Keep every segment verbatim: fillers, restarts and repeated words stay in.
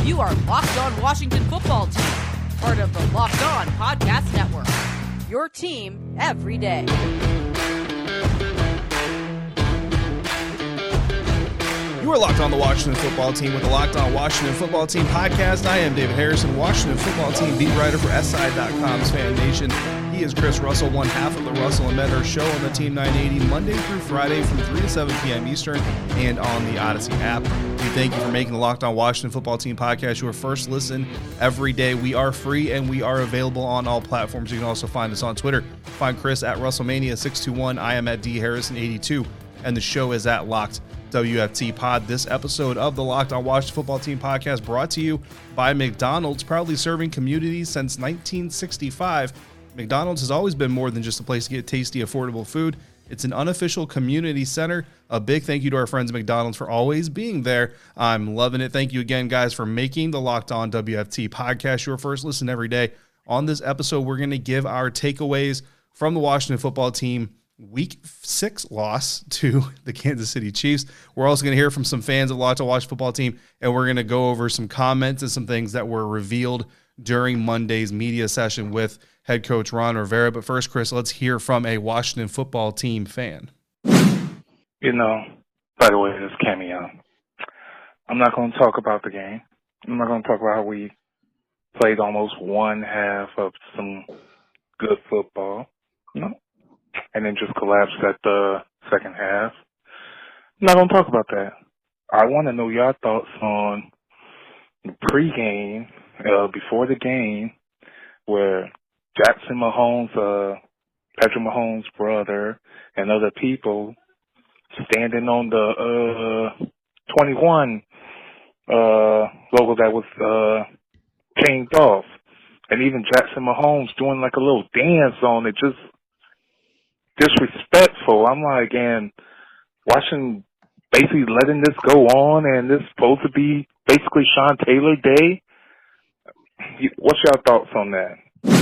You are Locked On Washington Football Team, part of the Locked On Podcast Network, your team every day. You are Locked On the Washington Football Team with the Locked On Washington Football Team podcast. I am David Harrison, Washington Football Team beat writer for S I dot com's Fan Nation. He is Chris Russell, one half of the Russell and Medhurst Show on the Team nine eighty, Monday through Friday from three to seven p.m. Eastern and on the Odyssey app. We thank you for making the Locked On Washington Football Team podcast your first listen every day. We are free and we are available on all platforms. You can also find us on Twitter. Find Chris at Russellmania six two one. I am at D Harrison eighty-two, and the show is at Locked W F T Pod. This episode of the Locked On Washington Football Team podcast brought to you by McDonald's, proudly serving communities since nineteen sixty-five. McDonald's has always been more than just a place to get tasty, affordable food. It's an unofficial community center. A big thank you to our friends at McDonald's for always being there. I'm loving it. Thank you again, guys, for making the Locked On W F T podcast your first listen every day. On this episode, we're going to give our takeaways from the Washington Football Team Week six loss to the Kansas City Chiefs. We're also going to hear from some fans of Locked On Washington Football Team, and we're going to go over some comments and some things that were revealed during Monday's media session with head coach Ron Rivera. But first, Chris, let's hear from a Washington Football Team fan. You know, by the way, this is Cameo. I'm not going to talk about the game. I'm not going to talk about how we played almost one half of some good football. No. And then just collapsed at the second half. I'm not going to talk about that. I want to know your thoughts on the pregame, uh, before the game, where Jackson Mahomes, uh, Patrick Mahomes' brother, and other people standing on the uh, twenty-one uh, logo that was uh, changed off. And even Jackson Mahomes doing like a little dance on it, just disrespectful. I'm like, and watching, basically letting this go on, and this supposed to be basically Sean Taylor Day. What's your thoughts on that?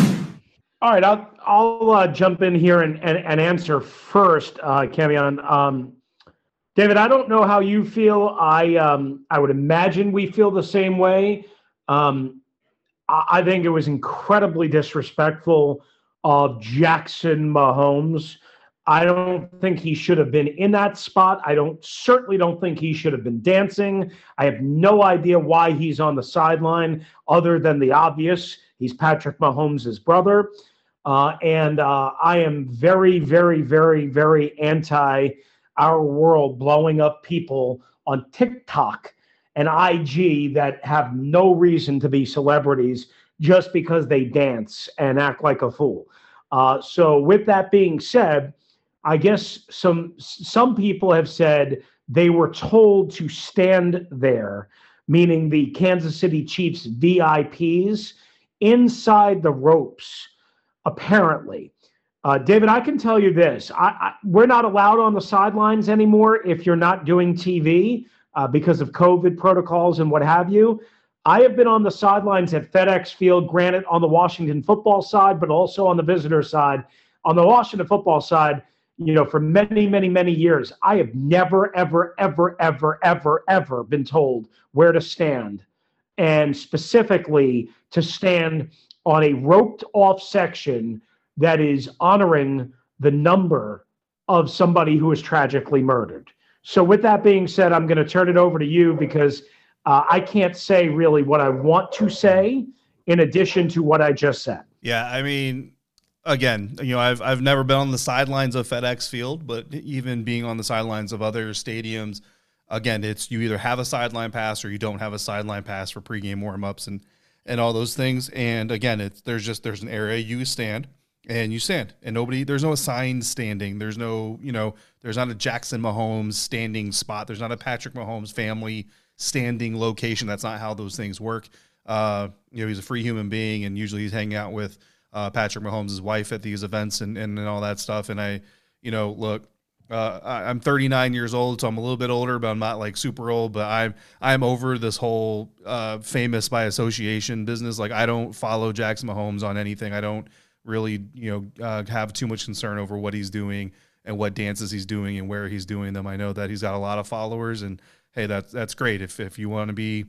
All right, I'll I'll uh, jump in here and, and, and answer first, uh, Camion. Um, David, I don't know how you feel. I um, I would imagine we feel the same way. Um, I, I think it was incredibly disrespectful of Jackson Mahomes. I don't think he should have been in that spot. I don't certainly don't think he should have been dancing. I have no idea why he's on the sideline other than the obvious. He's Patrick Mahomes' brother. Uh, and uh, I am very, very, very, very anti our world blowing up people on TikTok and I G that have no reason to be celebrities just because they dance and act like a fool. Uh, so with that being said, I guess some some people have said they were told to stand there, meaning the Kansas City Chiefs V I Ps, inside the ropes, apparently. Uh, David, I can tell you this. I, I, we're not allowed on the sidelines anymore if you're not doing T V uh, because of COVID protocols and what have you. I have been on the sidelines at FedEx Field, granted on the Washington football side, but also on the visitor side. On the Washington football side, you know, for many, many, many years, I have never, ever, ever, ever, ever, ever been told where to stand, and specifically to stand on a roped off section that is honoring the number of somebody who was tragically murdered. So with that being said, I'm going to turn it over to you because uh, I can't say really what I want to say in addition to what I just said. Yeah, I mean, again, you know, I've I've never been on the sidelines of FedEx Field, but even being on the sidelines of other stadiums, again, it's you either have a sideline pass or you don't have a sideline pass for pregame warm-ups and and all those things. And again, it's there's just there's an area you stand and you stand, and nobody there's no assigned standing. There's no, you know, there's not a Jackson Mahomes standing spot. There's not a Patrick Mahomes family standing location. That's not how those things work. Uh, you know, he's a free human being, and usually he's hanging out with Uh, Patrick Mahomes' wife at these events and, and, and all that stuff. And I, you know, look, uh, I, I'm thirty-nine years old, so I'm a little bit older, but I'm not like super old, but I'm, I'm over this whole uh, famous by association business. Like, I don't follow Jackson Mahomes on anything. I don't really, you know, uh, have too much concern over what he's doing and what dances he's doing and where he's doing them. I know that he's got a lot of followers, and hey, that's, that's great. If, if you want to be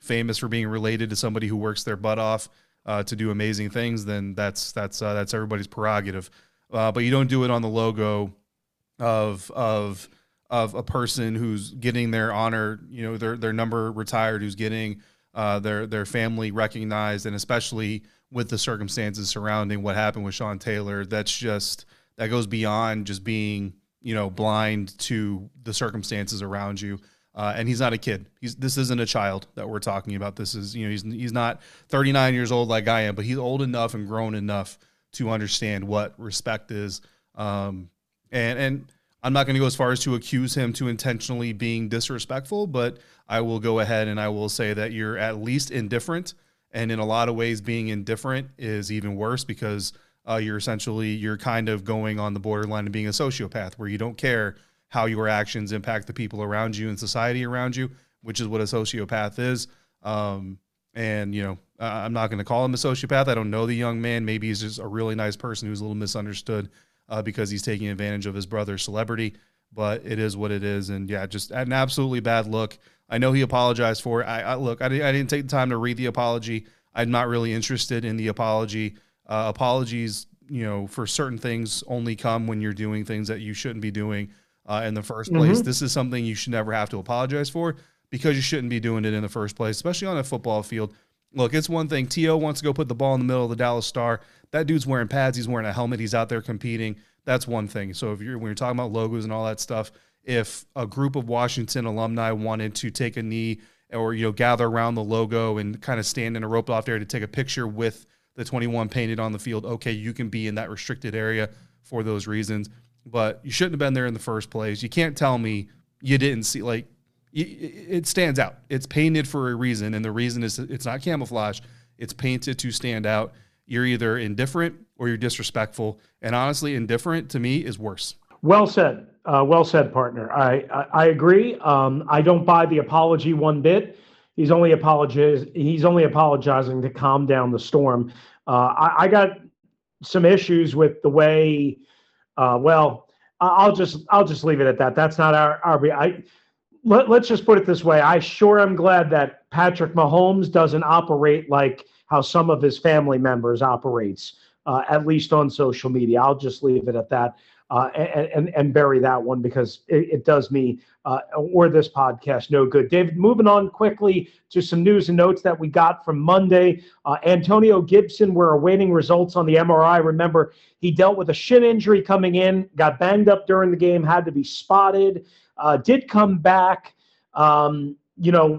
famous for being related to somebody who works their butt off uh, to do amazing things, then that's that's uh, that's everybody's prerogative. Uh, but you don't do it on the logo of of of a person who's getting their honor, you know, their their number retired, who's getting uh, their their family recognized, and especially with the circumstances surrounding what happened with Sean Taylor. That's just that goes beyond just being, you know, blind to the circumstances around you. Uh, and he's not a kid. He's this isn't a child that we're talking about. This is, you know, he's he's not thirty-nine years old like I am, but he's old enough and grown enough to understand what respect is. Um, and and I'm not going to go as far as to accuse him to intentionally being disrespectful, but I will go ahead and I will say that you're at least indifferent. And in a lot of ways, being indifferent is even worse, because uh, you're essentially you're kind of going on the borderline of being a sociopath, where you don't care how your actions impact the people around you and society around you, which is what a sociopath is. Um, and, you know, I'm not going to call him a sociopath. I don't know the young man. Maybe he's just a really nice person who's a little misunderstood uh, because he's taking advantage of his brother's celebrity. But it is what it is. And, yeah, just an absolutely bad look. I know he apologized for it. I, I Look, I, I didn't take the time to read the apology. I'm not really interested in the apology. Uh, apologies, you know, for certain things only come when you're doing things that you shouldn't be doing. Uh, in the first place. Mm-hmm. This is something you should never have to apologize for, because you shouldn't be doing it in the first place, especially on a football field. Look, it's one thing. T O wants to go put the ball in the middle of the Dallas Star. That dude's wearing pads. He's wearing a helmet. He's out there competing. That's one thing. So if you're when you're talking about logos and all that stuff, if a group of Washington alumni wanted to take a knee or, you know, gather around the logo and kind of stand in a rope off there to take a picture with the twenty-one painted on the field, okay, you can be in that restricted area for those reasons. But you shouldn't have been there in the first place. You can't tell me you didn't see, like, it stands out. It's painted for a reason, and the reason is it's not camouflage. It's painted to stand out. You're either indifferent or you're disrespectful, and honestly, indifferent to me is worse. Well said. Uh, well said, partner. I, I, I agree. Um, I don't buy the apology one bit. He's only apologize. He's only apologizing to calm down the storm. Uh, I, I got some issues with the way Uh, well, I'll just I'll just leave it at that. That's not our our. I, let, let's just put it this way. I sure am glad that Patrick Mahomes doesn't operate like how some of his family members operates, uh, at least on social media. I'll just leave it at that uh, and, and and bury that one, because it, it does me uh, or this podcast no good. David, moving on quickly to some news and notes that we got from Monday. Uh, Antonio Gibson, we're awaiting results on the M R I. Remember, he dealt with a shin injury coming in, got banged up during the game, had to be spotted, uh, did come back. Um, you know,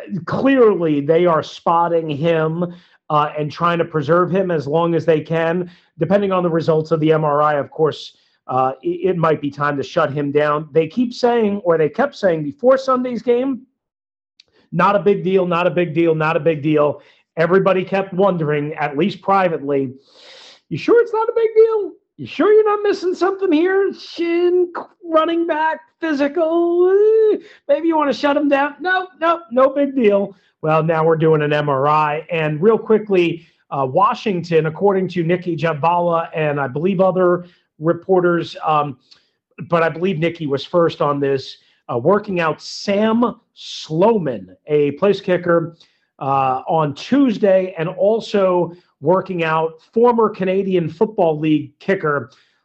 clearly they are spotting him uh, and trying to preserve him as long as they can. Depending on the results of the M R I, of course, uh, it, it might be time to shut him down. They keep saying, or they kept saying before Sunday's game, not a big deal, not a big deal, not a big deal. Everybody kept wondering, at least privately, you sure it's not a big deal? You sure you're not missing something here? Shin, running back, physical. Maybe you want to shut him down? No, no, no big deal. Well, now we're doing an M R I. And real quickly, uh, Washington, according to Nikki Jhabvala and I believe other reporters, um, but I believe Nikki was first on this, uh, working out Sam Sloman, a place kicker, uh, on Tuesday, and also working out former Canadian Football League kicker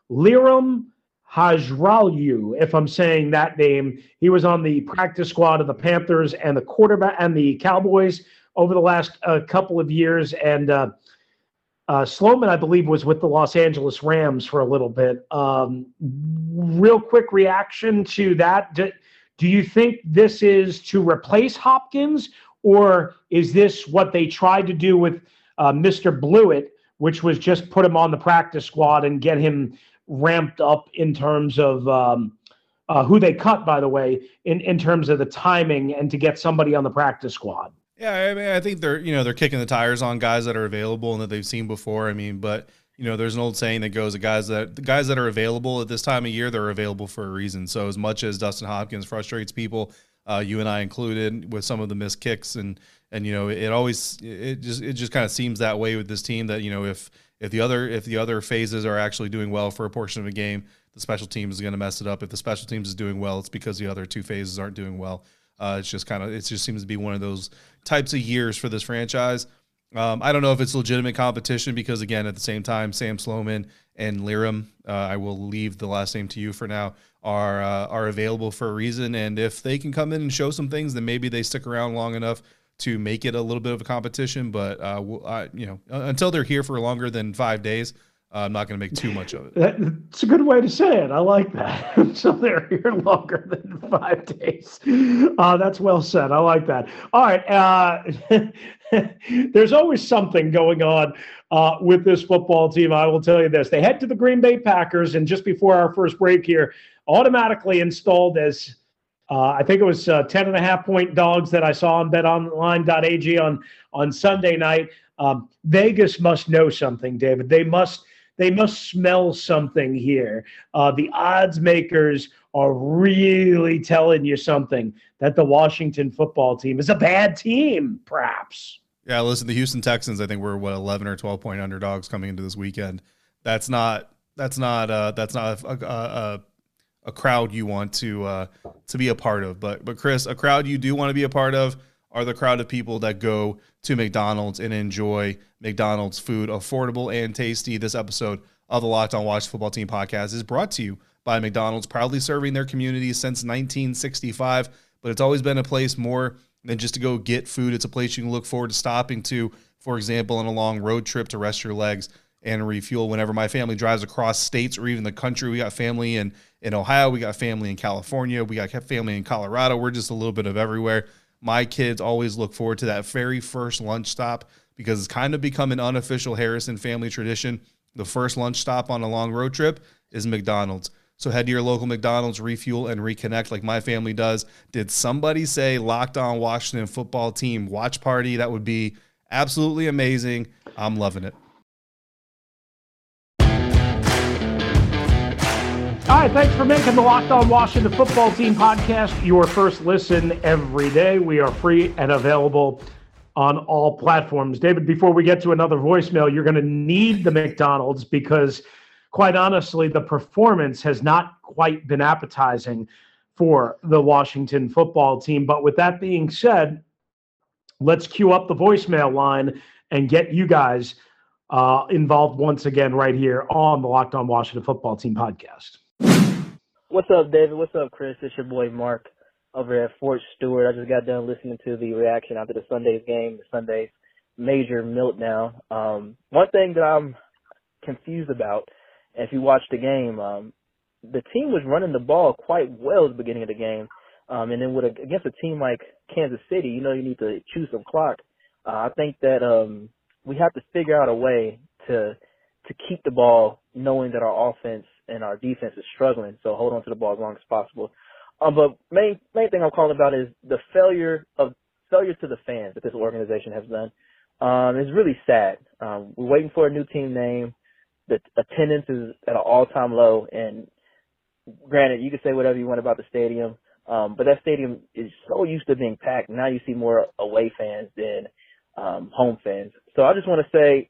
Liram Hajralyu, if I'm saying that name. He was on the practice squad of the Panthers and the quarterback and the Cowboys over the last uh, couple of years. And uh, uh, Sloman, I believe, was with the Los Angeles Rams for a little bit. Um, real quick reaction to that. Do, do you think this is to replace Hopkins, or is this what they tried to do with Uh, Mister Blewett, which was just put him on the practice squad and get him ramped up in terms of um, uh, who they cut, by the way, in, in terms of the timing and to get somebody on the practice squad? Yeah, I mean, I think they're, you know, they're kicking the tires on guys that are available and that they've seen before. I mean, but, you know, there's an old saying that goes, the guys that the guys that are available at this time of year, they're available for a reason. So as much as Dustin Hopkins frustrates people, uh, you and I included, with some of the missed kicks, and and you know, it always it just it just kind of seems that way with this team, that, you know, if if the other if the other phases are actually doing well for a portion of a game, the special teams is going to mess it up. If the special teams is doing well, it's because the other two phases aren't doing well. Uh, it's just kind of, it just seems to be one of those types of years for this franchise. Um, I don't know if it's legitimate competition because, again, at the same time, Sam Sloman and Lirim, uh, I will leave the last name to you for now, are uh, are available for a reason. And if they can come in and show some things, then maybe they stick around long enough to make it a little bit of a competition. But, uh, we'll, I, you know, until they're here for longer than five days, uh, I'm not going to make too much of it. It's a good way to say it. I like that. Until they're here longer than five days. Uh, that's well said. I like that. All right. Uh, there's always something going on uh, with this football team. I will tell you this. They head to the Green Bay Packers, and just before our first break here, automatically installed as uh, I think it was uh, ten and a half point dogs that I saw on bet online dot a g on, on Sunday night. Um, Vegas must know something, David. They must They must smell something here. Uh, the odds makers are really telling you something, that the Washington football team is a bad team, perhaps. Yeah, listen, the Houston Texans, I think we're what eleven or twelve point underdogs coming into this weekend. That's not that's not uh, that's not a, a, a crowd you want to uh, to be a part of. But but Chris, a crowd you do want to be a part of are the crowd of people that go to McDonald's and enjoy McDonald's food, affordable and tasty. This episode of the Locked On Washington Football Team podcast is brought to you by McDonald's, proudly serving their community since nineteen sixty-five. But it's always been a place more than just to go get food. It's a place you can look forward to stopping to, for example, on a long road trip to rest your legs and refuel. Whenever my family drives across states or even the country, we got family in, in Ohio, we got family in California, we got family in Colorado. We're just a little bit of everywhere. My kids always look forward to that very first lunch stop because it's kind of become an unofficial Harrison family tradition. The first lunch stop on a long road trip is McDonald's. So head to your local McDonald's, refuel, and reconnect like my family does. Did somebody say Locked On Washington Football Team watch party? That would be absolutely amazing. I'm loving it. All right, thanks for making the Locked On Washington Football Team podcast your first listen every day. We are free and available on all platforms. David, before we get to another voicemail, you're going to need the McDonald's because, quite honestly, the performance has not quite been appetizing for the Washington Football Team. But with that being said, let's queue up the voicemail line and get you guys uh, involved once again right here on the Locked On Washington Football Team podcast. What's up, David? What's up, Chris? It's your boy Mark over at Fort Stewart. I just got done listening to the reaction after the Sunday's game, the Sunday's major meltdown. Um, one thing that I'm confused about, if you watch the game, um, the team was running the ball quite well at the beginning of the game. Um, and then with a, against a team like Kansas City, you know you need to chew some clock. Uh, I think that um, we have to figure out a way to to keep the ball, knowing that our offense and our defense is struggling. So hold on to the ball as long as possible. Um, but main main thing I'm calling about is the failure of failure to the fans that this organization has done. Um, it's really sad. Um, we're waiting for a new team name. The attendance is at an all-time low, and granted, you can say whatever you want about the stadium, um, but that stadium is so used to being packed. Now you see more away fans than um, home fans. So I just want to say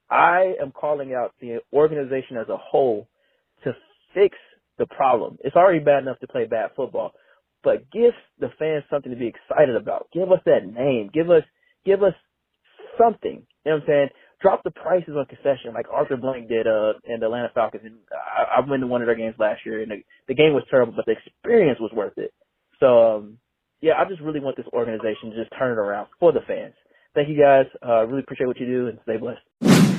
I am calling out the organization as a whole to fix the problem. It's already bad enough to play bad football, but give the fans something to be excited about. Give us that name. Give us, give us something. You know what I'm saying? Drop the prices on concession like Arthur Blank did uh, in the Atlanta Falcons. And I, I went to one of their games last year, and the, the game was terrible, but the experience was worth it. So, um, yeah, I just really want this organization to just turn it around for the fans. Thank you, guys. I uh, really appreciate what you do, and stay blessed.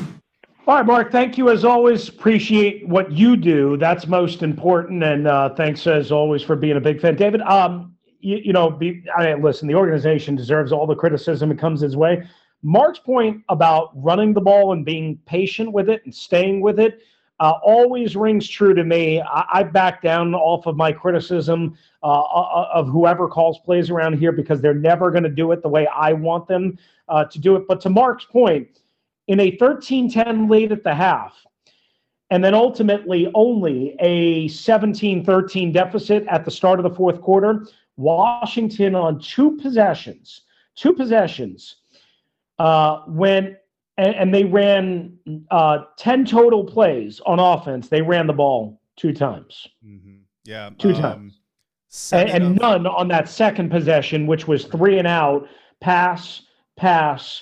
All right, Mark, thank you as always. Appreciate what you do. That's most important. And uh, thanks as always for being a big fan. David, um, you, you know, be, I mean, listen, the organization deserves all the criticism that comes his way. Mark's point about running the ball and being patient with it and staying with it uh, always rings true to me. I, I back down off of my criticism uh, of whoever calls plays around here because they're never going to do it the way I want them uh, to do it. But to Mark's point, in a thirteen ten lead at the half, and then ultimately only a seventeen thirteen deficit at the start of the fourth quarter, Washington on two possessions, two possessions, uh, when, and, and they ran uh, ten total plays on offense. They ran the ball two times. Mm-hmm. Yeah. Two um, times. and, and none on that second possession, which was three and out, pass, pass,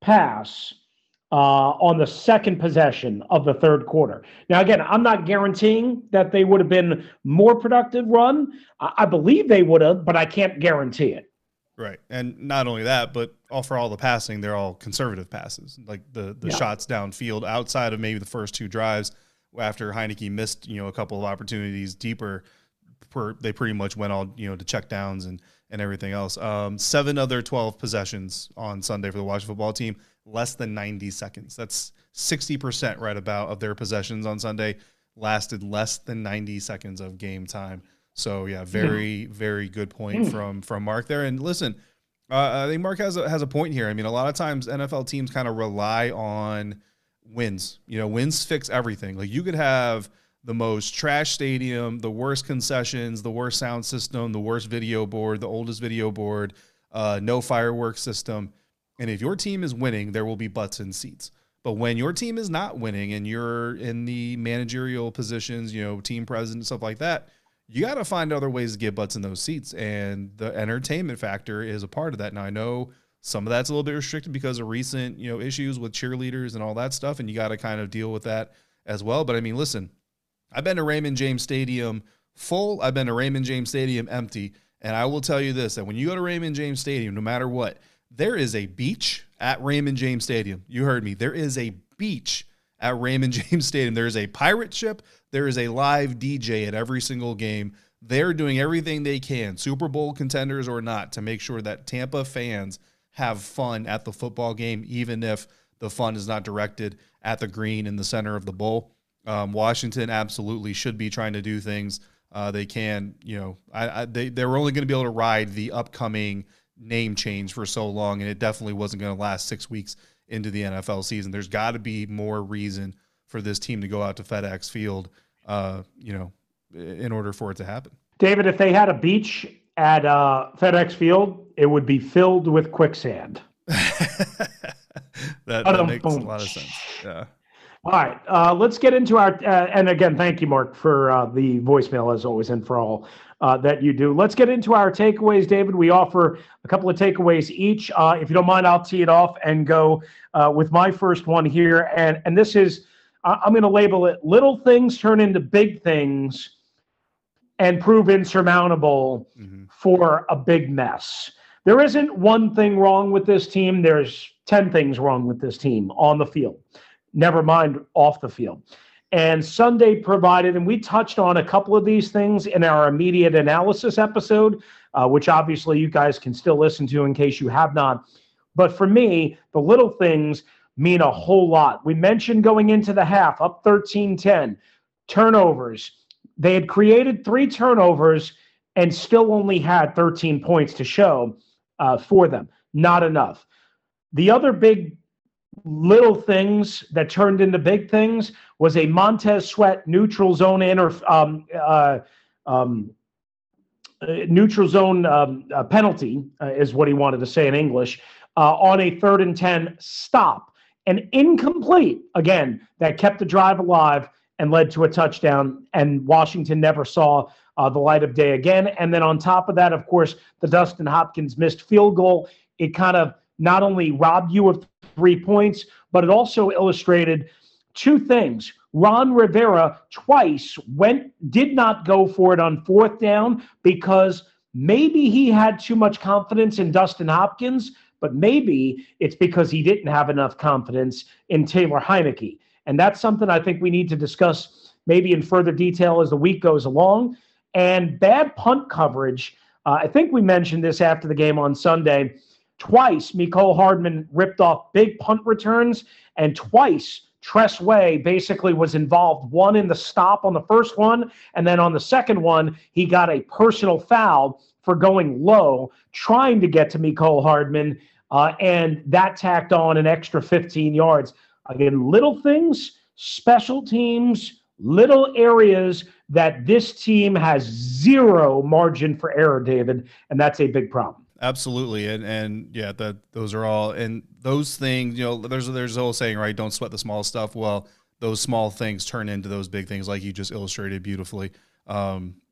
pass. Uh, on the second possession of the third quarter. Now, again, I'm not guaranteeing that they would have been more productive run. I, I believe they would have, but I can't guarantee it. Right. And not only that, but all for all the passing, they're all conservative passes. Like the, the yeah. shots downfield outside of maybe the first two drives after Heineke missed, you know, a couple of opportunities deeper, per, they pretty much went all, you know, to check downs and, and everything else. Um, seven other twelve possessions on Sunday for the Washington football team. Less than ninety seconds. That's sixty percent right about of their possessions on Sunday lasted less than ninety seconds of game time. So yeah, very, very good point from, from Mark there. And listen, uh, I think Mark has a, has a point here. I mean, a lot of times N F L teams kind of rely on wins, you know, wins fix everything. Like you could have the most trash stadium, the worst concessions, the worst sound system, the worst video board, the oldest video board, uh, no fireworks system. And if your team is winning, there will be butts in seats. But when your team is not winning and you're in the managerial positions, you know, team president, stuff like that, you got to find other ways to get butts in those seats. And the entertainment factor is a part of that. Now, I know some of that's a little bit restricted because of recent, you know, issues with cheerleaders and all that stuff. And you got to kind of deal with that as well. But I mean, listen, I've been to Raymond James Stadium full. I've been to Raymond James Stadium empty. And I will tell you this, that when you go to Raymond James Stadium, no matter what, there is a beach at Raymond James Stadium. You heard me. There is a beach at Raymond James Stadium. There is a pirate ship. There is a live D J at every single game. They're doing everything they can, Super Bowl contenders or not, to make sure that Tampa fans have fun at the football game, even if the fun is not directed at the green in the center of the bowl. Um, Washington absolutely should be trying to do things uh, they can. You know, I, I, they, they're only going to be able to ride the upcoming name change for so long, and it definitely wasn't going to last six weeks into the N F L season. There's got to be more reason for this team to go out to FedEx Field, uh, you know, in order for it to happen. David, if they had a beach at uh, FedEx Field, it would be filled with quicksand. that that makes a lot of sense. Yeah. All right, uh, let's get into our, uh, and again, thank you, Mark, for uh, the voicemail, as always, and for all uh, that you do. Let's get into our takeaways, David. We offer a couple of takeaways each. Uh, if you don't mind, I'll tee it off and go uh, with my first one here. And, and this is, uh, I'm going to label it, little things turn into big things and prove insurmountable mm-hmm. for a big mess. There isn't one thing wrong with this team. There's ten things wrong with this team on the field. Never mind off the field. And Sunday provided, and we touched on a couple of these things in our immediate analysis episode, uh, which obviously you guys can still listen to in case you have not. But for me, the little things mean a whole lot. We mentioned going into the half, up thirteen ten, turnovers. They had created three turnovers and still only had thirteen points to show uh, for them. Not enough. The other big little things that turned into big things was a Montez Sweat neutral zone inter, um, uh, um, uh, neutral zone um, uh, penalty uh, is what he wanted to say in English uh, on a third and ten stop, and incomplete again that kept the drive alive and led to a touchdown. And Washington never saw uh, the light of day again. And then on top of that, of course, the Dustin Hopkins missed field goal. It kind of not only robbed you of three points, but it also illustrated two things. Ron Rivera twice went, did not go for it on fourth down because maybe he had too much confidence in Dustin Hopkins, but maybe it's because he didn't have enough confidence in Taylor Heineke. And that's something I think we need to discuss maybe in further detail as the week goes along. And bad punt coverage. Uh, I think we mentioned this after the game on Sunday. Twice, Mecole Hardman ripped off big punt returns, and twice Tress Way basically was involved, one in the stop on the first one, and then on the second one, he got a personal foul for going low, trying to get to Mecole Hardman, uh, and that tacked on an extra fifteen yards. Again, little things, special teams, little areas that this team has zero margin for error, David, and that's a big problem. Absolutely. And, and yeah, that those are all, and those things, you know, there's, there's a whole saying, right? Don't sweat the small stuff. Well, those small things turn into those big things like you just illustrated beautifully. Um,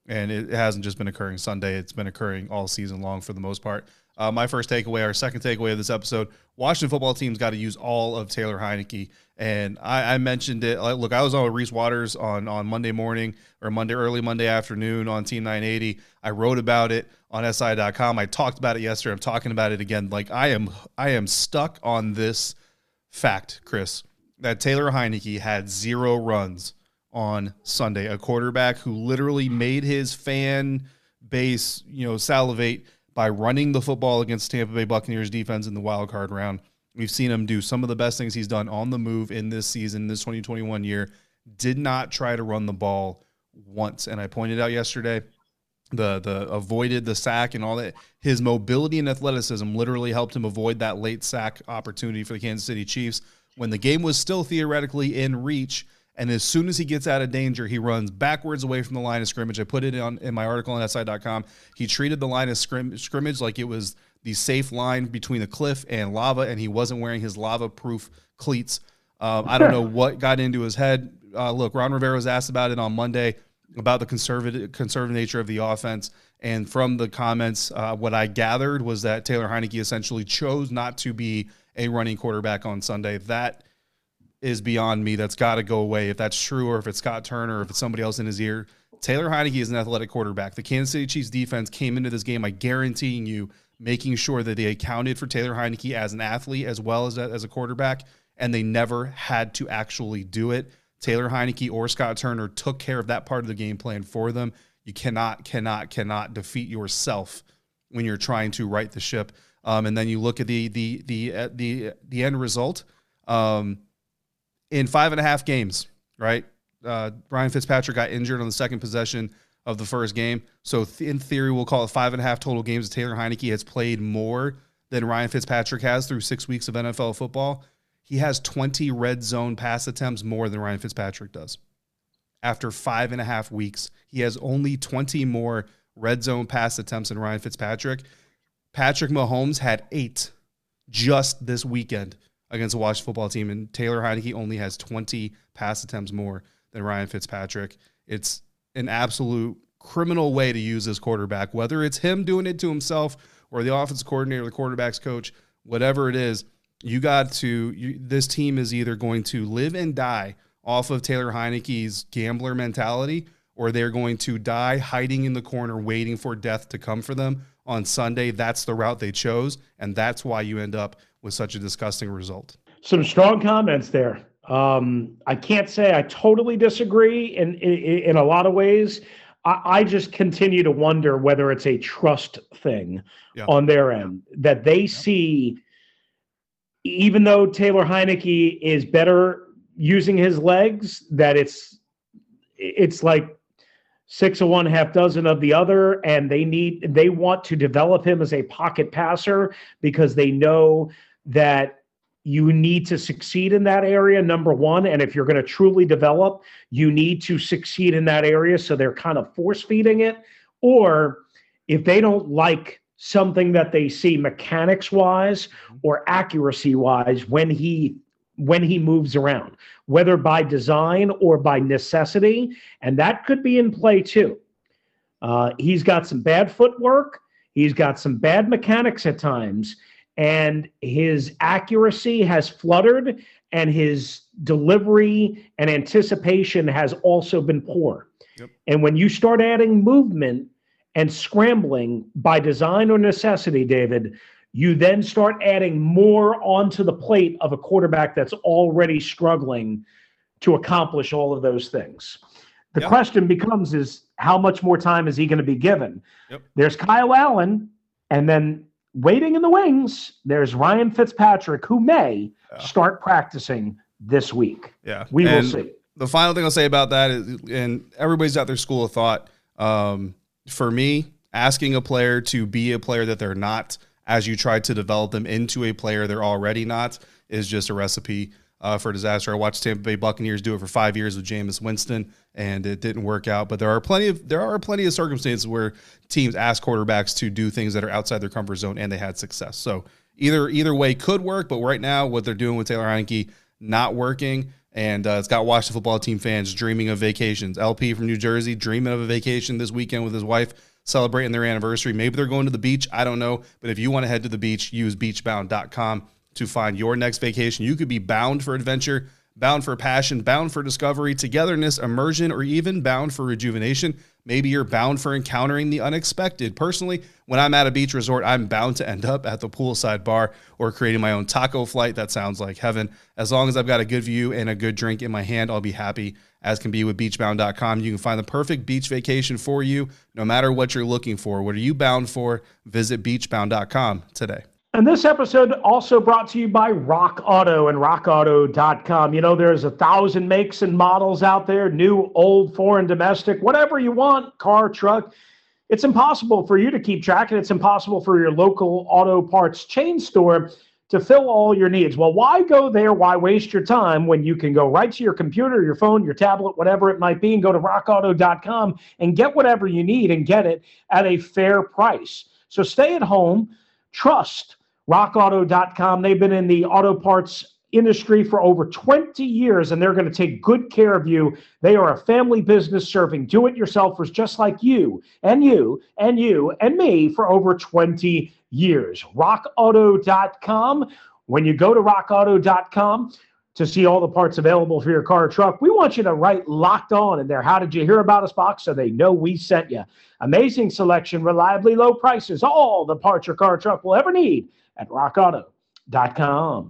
And it hasn't just been occurring Sunday. It's been occurring all season long for the most part. Uh, my first takeaway, our second takeaway of this episode, Washington football team's got to use all of Taylor Heinicke. And I, I mentioned it. Like, look, I was on with Reese Waters on, on Monday morning or Monday, early Monday afternoon on Team nine eighty. I wrote about it on S I dot com. I talked about it yesterday. I'm talking about it again. Like I am, I am stuck on this fact, Chris, that Taylor Heinicke had zero runs on Sunday, a quarterback who literally made his fan base, you know, salivate by running the football against Tampa Bay Buccaneers defense in the wild card round. We've seen him do some of the best things he's done on the move in this season, this twenty twenty-one year. Did not try to run the ball once. And I pointed out yesterday, the the avoided the sack and all that. His mobility and athleticism literally helped him avoid that late sack opportunity for the Kansas City Chiefs when the game was still theoretically in reach. And as soon as he gets out of danger, he runs backwards away from the line of scrimmage. I put it on in my article on S I dot com. He treated the line of scrim, scrimmage like it was the safe line between the cliff and lava, and he wasn't wearing his lava-proof cleats. Um, I don't know what got into his head. Uh, look, Ron Rivera was asked about it on Monday, about the conservative conservative nature of the offense. And from the comments, uh, what I gathered was that Taylor Heinicke essentially chose not to be a running quarterback on Sunday. That is beyond me. That's got to go away. If that's true, or if it's Scott Turner, or if it's somebody else in his ear, Taylor Heinicke is an athletic quarterback. The Kansas City Chiefs defense came into this game, I guaranteeing you, making sure that they accounted for Taylor Heinicke as an athlete as well as a, as a quarterback, and they never had to actually do it. Taylor Heinicke or Scott Turner took care of that part of the game plan for them. You cannot, cannot, cannot defeat yourself when you're trying to right the ship. Um, and then you look at the the the uh, the the end result. Um, In five and a half games, right? Uh, Ryan Fitzpatrick got injured on the second possession of the first game. So th- in theory, we'll call it five and a half total games. Taylor Heinicke has played more than Ryan Fitzpatrick has through six weeks of N F L football. He has twenty red zone pass attempts more than Ryan Fitzpatrick does. After five and a half weeks, he has only twenty more red zone pass attempts than Ryan Fitzpatrick. Patrick Mahomes had eight just this weekend against the Washington football team, and Taylor Heinicke only has twenty pass attempts more than Ryan Fitzpatrick. It's an absolute criminal way to use this quarterback, whether it's him doing it to himself or the offensive coordinator, the quarterback's coach, whatever it is. You got to, you, this team is either going to live and die off of Taylor Heinicke's gambler mentality, or they're going to die hiding in the corner waiting for death to come for them on Sunday. That's the route they chose, and that's why you end up with such a disgusting result. Some strong comments there. Um, I can't say I totally disagree in in, in a lot of ways. I, I just continue to wonder whether it's a trust thing yeah. on their end, that they yeah. see, even though Taylor Heinicke is better using his legs, that it's it's like six of one, half dozen of the other, and they need they want to develop him as a pocket passer because they know that you need to succeed in that area, number one. And if you're going to truly develop, you need to succeed in that area. So they're kind of force feeding it. Or if they don't like something that they see mechanics wise or accuracy wise, when he, when he moves around, whether by design or by necessity, and that could be in play too. Uh, he's got some bad footwork. He's got some bad mechanics at times. And his accuracy has fluttered, and his delivery and anticipation has also been poor. Yep. And when you start adding movement and scrambling by design or necessity, David, you then start adding more onto the plate of a quarterback that's already struggling to accomplish all of those things. The yep. question becomes is, how much more time is he going to be given? Yep. There's Kyle Allen, and then waiting in the wings, there's Ryan Fitzpatrick, who may yeah. start practicing this week. Yeah, we and will see. The final thing I'll say about that is, and everybody's got their school of thought. Um, for me, asking a player to be a player that they're not, as you try to develop them into a player they're already not, is just a recipe uh, for disaster. I watched Tampa Bay Buccaneers do it for five years with Jameis Winston, and it didn't work out. But there are plenty of there are plenty of circumstances where teams ask quarterbacks to do things that are outside their comfort zone, and they had success. So either either way could work, but right now what they're doing with Taylor Heinicke not working. And uh, it's got Washington football team fans dreaming of vacations. L P from New Jersey dreaming of a vacation this weekend with his wife, celebrating their anniversary. Maybe they're going to the beach. I don't know. But if you want to head to the beach, use beach bound dot com to find your next vacation. You could be bound for adventure, bound for passion, bound for discovery, togetherness, immersion, or even bound for rejuvenation. Maybe you're bound for encountering the unexpected. Personally, when I'm at a beach resort, I'm bound to end up at the poolside bar or creating my own taco flight. That sounds like heaven. As long as I've got a good view and a good drink in my hand, I'll be happy, as can be with beach bound dot com. You can find the perfect beach vacation for you, no matter what you're looking for. What are you bound for? Visit beach bound dot com today. And this episode also brought to you by Rock Auto and rock auto dot com. You know, there's a thousand makes and models out there, new, old, foreign, domestic, whatever you want, car, truck. It's impossible for you to keep track, and it's impossible for your local auto parts chain store to fill all your needs. Well, why go there? Why waste your time when you can go right to your computer, your phone, your tablet, whatever it might be, and go to rock auto dot com and get whatever you need and get it at a fair price. So stay at home, trust rock auto dot com. They've been in the auto parts industry for over twenty years, and they're going to take good care of you. They are a family business serving do-it-yourselfers just like you and you and you and me for over twenty years. rock auto dot com. When you go to rock auto dot com to see all the parts available for your car or truck, we want you to write Locked On in there. How did you hear about us box so they know we sent you? Amazing selection, reliably low prices, all the parts your car or truck will ever need at rock auto dot com.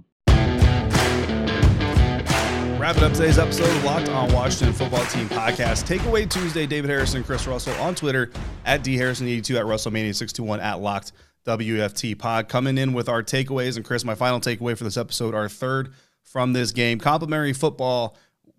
Wrapping up today's episode of Locked On Washington Football Team Podcast. Takeaway Tuesday, David Harrison, Chris Russell on Twitter, at D Harrison eighty-two, at WrestleMania six two one, at Locked W F T Pod. Coming in with our takeaways. And Chris, my final takeaway for this episode, our third from this game. Complimentary football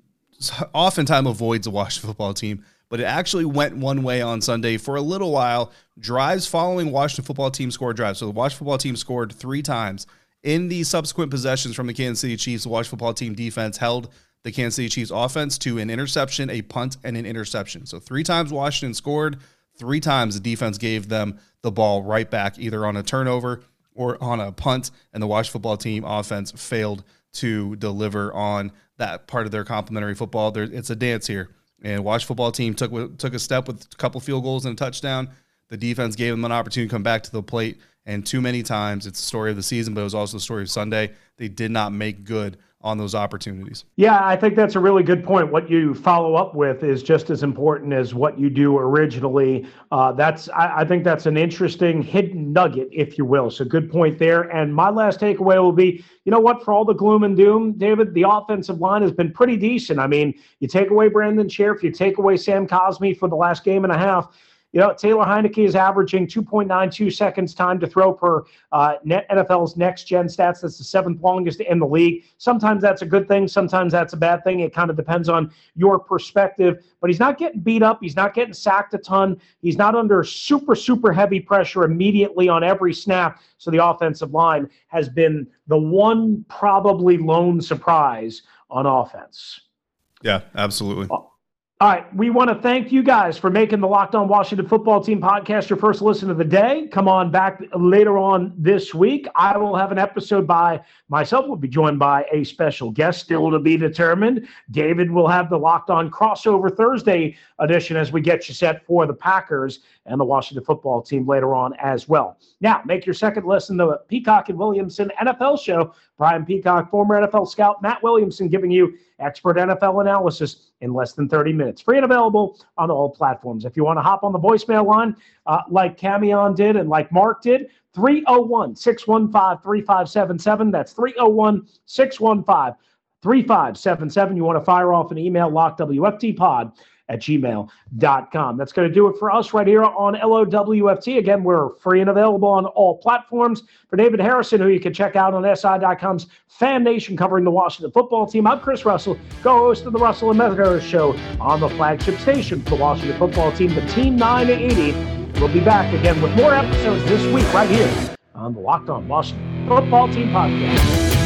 oftentimes avoids the Washington football team, but it actually went one way on Sunday for a little while. Drives following Washington football team scored drives. So the Washington football team scored three times. In the subsequent possessions from the Kansas City Chiefs, the Washington football team defense held the Kansas City Chiefs offense to an interception, a punt, and an interception. So three times Washington scored, three times the defense gave them the ball right back, either on a turnover or on a punt, and the Washington football team offense failed to deliver on that part of their complimentary football. There, it's a dance here. And Washington football team took took a step with a couple field goals and a touchdown. The defense gave them an opportunity to come back to the plate, and too many times, it's the story of the season, but it was also the story of Sunday, they did not make good on those opportunities. Yeah, I think that's a really good point. What you follow up with is just as important as what you do originally. Uh, that's I, I think that's an interesting hidden nugget, if you will. So good point there. And my last takeaway will be, you know what, for all the gloom and doom, David, the offensive line has been pretty decent. I mean, you take away Brandon Sheriff, you take away Sam Cosmi for the last game and a half. You know, Taylor Heineke is averaging two point nine two seconds time to throw per uh, N F L's next-gen stats. That's the seventh longest in the league. Sometimes that's a good thing. Sometimes that's a bad thing. It kind of depends on your perspective. But he's not getting beat up. He's not getting sacked a ton. He's not under super, super heavy pressure immediately on every snap. So the offensive line has been the one probably lone surprise on offense. Yeah, absolutely. Oh. All right, we want to thank you guys for making the Locked On Washington Football Team podcast your first listen of the day. Come on back later on this week. I will have an episode by myself. We'll be joined by a special guest, still to be determined. David will have the Locked On Crossover Thursday edition as we get you set for the Packers and the Washington Football Team later on as well. Now, make your second listen to the Peacock and Williamson N F L show. Brian Peacock, former N F L scout, Matt Williamson giving you expert N F L analysis in less than thirty minutes. Free and available on all platforms. If you want to hop on the voicemail line uh, like Camion did and like Mark did, three oh one, six one five, three five seven seven. That's three oh one, six one five, three five seven seven. You want to fire off an email, lockWFTpod at gmail dot com. That's going to do it for us right here on L O W F T. Again, we're free and available on all platforms. For David Harrison, who you can check out on S I dot com's Fan Nation covering the Washington Football Team, I'm Chris Russell, co-host of the Russell and Meadows Show on the flagship station for the Washington Football Team, the Team nine eighty. We'll be back again with more episodes this week right here on the Locked On Washington Football Team podcast.